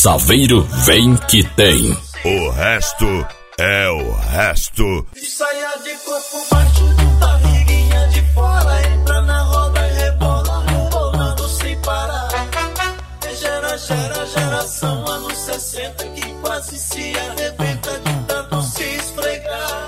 Saveiro vem que tem. O resto é o resto. Saia de corpo baixo, de barriguinha de fora, entra na roda e rebola, rebolando sem parar. Geração anos 60 que quase se arrebenta de tanto se esfregar.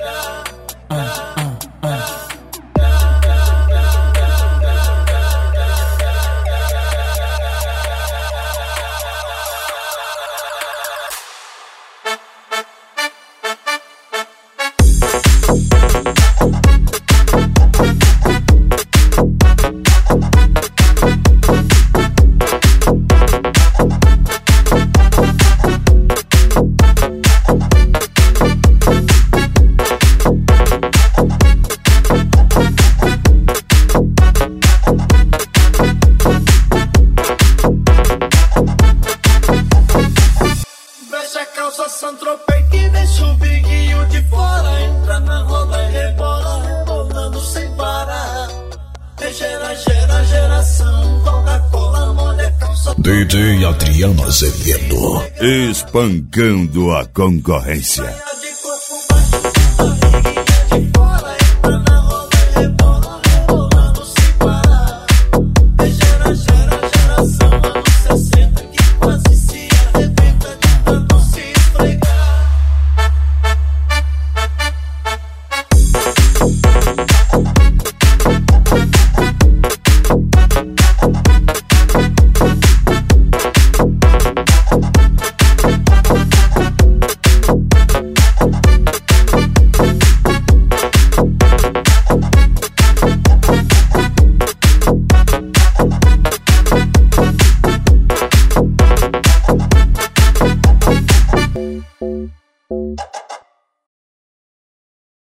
Santropei que deixa o biguinho de fora, entra na roda e rebola, rebolando sem parar. Geração, Coca-Cola, molha calça. DJ Adriano Azevedo, espancando a concorrência. Saia de corpo baixo, de barriga